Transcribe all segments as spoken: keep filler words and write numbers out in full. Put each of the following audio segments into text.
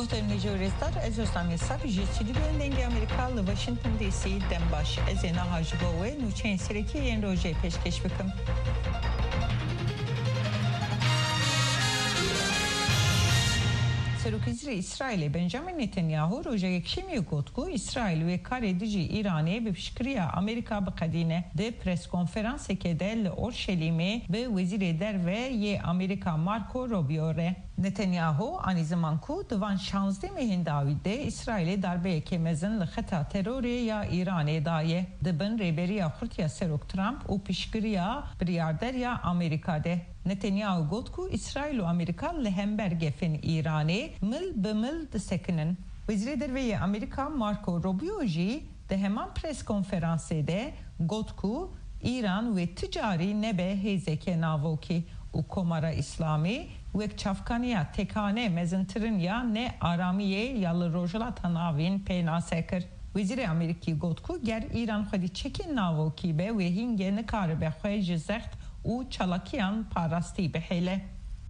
Muhterem juristler, ez Osman Yasar, jistili bölümünde Amerikalı Washington D C Dembaş, ezena hacıbo ve nuçen sireki yen roje peşkeş bıkım. Serokizri İsrail'e Benjamin Netanyahu roja yekşemi gotku İsrail ve karedici İran'e ve pişkiriya Amerika bıkadine de pres konferansı kedel Orşelime ve vezir eder ve ye Amerika Marco Rubio're. Netanyahu aynı zamanku divan şanzde mehindavide İsrail'e darbe ekemezin lıkhata terörü ya İran'e daye. Dibin reberiya Hurtiya Serok Trump u pişkiriya briyarder ya Amerika'de. Netanyahu gotku İsrail ve Amerika lehember gefin İran'e mil bimil de sekinin. Vezir eder ve ye Amerika Marco Rubio'ji de hemen pres konferansede gotku İran ve ticari nebe hezeke navoki u komara İslami ve çafkaniya tekane mezintirin ya ne aramiye yalı rojla tanavin penasekir. Vezir Ameriki gotku ger İran xwedî çekin navoki be ve hinge nikare be xwe ji zext u çalakiyan parastî bihêle.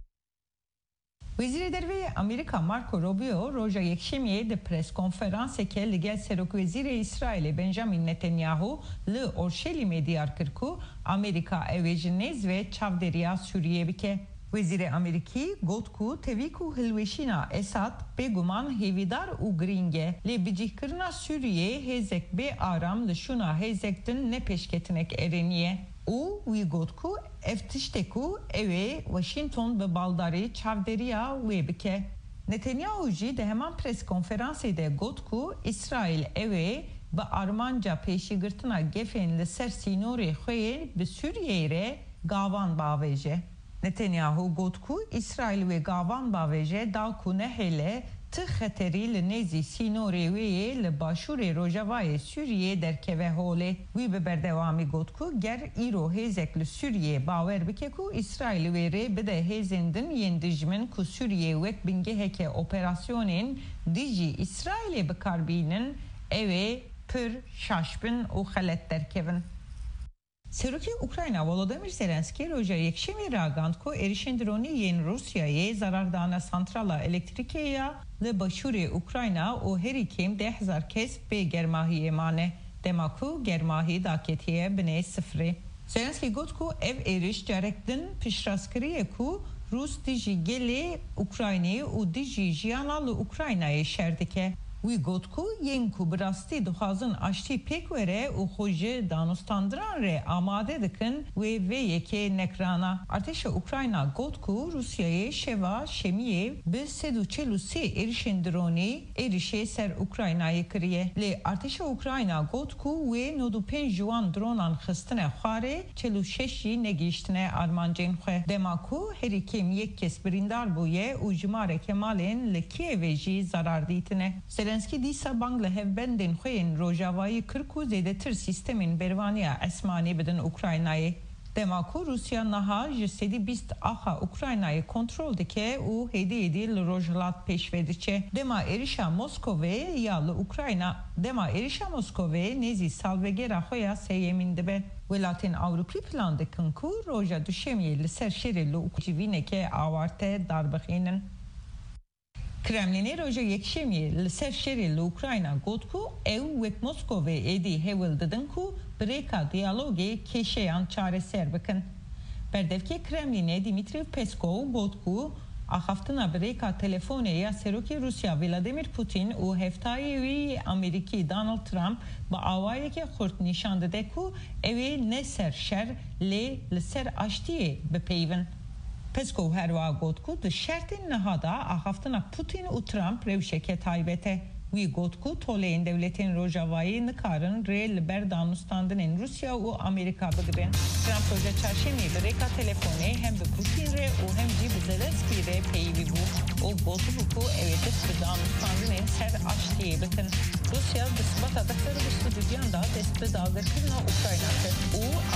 Vezîr Derve Amerika Marco Rubio roja yekşemiye de pres konferanseke li gel Serokvezîrê İsrailê Benjamin Netanyahu li Orşelîmê diyar kir ku Amerika ew ji nêz ve çavderiya Sûriye bike. Vezîrê Amerîkî got ku tevî ku hilweşîna Esad bêguman hêvîdar û girîng e lê bicîhkirina Sûriyê hêzek bê aram li şûna hêzek din ne pêşketinek erêniye. û wî got ku ev tiştek ku ew ê Washington bi baldarî çavderiya wê bike. Netanyahu jî de heman pres konferansê de got ku İsrail ew ê bi armanca pêşîgirtina gefên li ser sînorê xwe bi Sûriyeyê re gavan bavêje. Netanyahu got ku İsrail ve gavan bavêje da ku nehêle tı xeterî li nêzî sînorê wê yê li başûrê Rojavayê Sûriyê derkeve holê. Wî bi berdewamî got ku ger îro hêzek li Sûriyê bawer bike ku İsrail wê rê bide hêzên din yên dijmin ku Sûriyê wek bingeheke operasyonên dijî İsrailê bikarbînin ew ê pir şaşbin û xelet derkevin. Serokê Ukrayna Volodymyr Zelenskiy roja yekşemî ragand ku êrişên dronî yên Rusyayê zarardana santrala elektrîkê ya li başûrê Ukrayna û herî kêm deh hezar kes bê germahiyê mane. Dema ku germahî daketiye binê sıfırê. Zelenskiy got ku ev êriş carek din piştrast-kiriye ku Rûs dijî gelê Ukraynayê û dijî jiyana li Ukraynayê şer dike. Wî got ku yên ku bi rastî dixwazin aştî pêk were û xwe ji danûstandiran re amade dikin wê vê yekê nekrana. Artêşa Ukrayna got ku Rusyayê şeva şemiyê bi sed û çel û sê êrişên dronî êrişê ser Ukraynayê kiriye. Lê Artêşa Ukrayna got ku wê nod û pênc ciwan dronan xistine xwarê çel û şeş jî negihîştine armancên xwe. Dema ku herî kêm yek kes birîndar bûye û ji mareke malên li Kievê jî zarar dîtine. Zelenskiy dîsa bang li hevbendên xwe yên Rojavayê kir ku zêdetir sîstemên bervaniya esmanî bidin Ukraynayê. Dema ku Rusya niha ji sedî bîst axa Ukraynayê kontrol dike û hêdî hêdî li rojhilat pêşve diçe. Dema êrişa Moskowê ya li Ukrayna dema êrişa Moskowê nêzî salvegera xwe ya seyemîn dibe. Welatên Awropî plan dikin ku roja duşemiyê li ser şerê li Ukraynayê awarte darbixînin. Kremlinê roja yekşemiyê li ser şerê li Ukrayna got ku ew wek Moskowê êdî hewil didin ku birêka diyalogê kêşeyan çareser bikin. Berdevkê Kremlinê Dmitry Peskov got ku axaftina birêka telefonê ya Serokê Rusya Vladimir Putin û heftayê wî Amerîkî Donald Trump bi awayekê xurt nîşan dide ku ew ê ne ser şer lê li ser aştiyê bipeyvin. Peskov herwa got ku di şertên niha da axaftina Putin û Trump rewşeke taybet e. Wî got ku toleyên devletên Rojavayê nikarin rê li ber danûstandinên Rusya û Amerîka bigirin. Trump roja çarşemê bi rêka telefonê hem bi Putin re û hem jî bi Zelenskiy re peyivî bû. O gotibû ku ew ê dest bi danûstandinên ser aştiyê bikin. Rusya bi sibata dixtera bi stûdiyan da dest bi dagirkirina Ukrayna kir û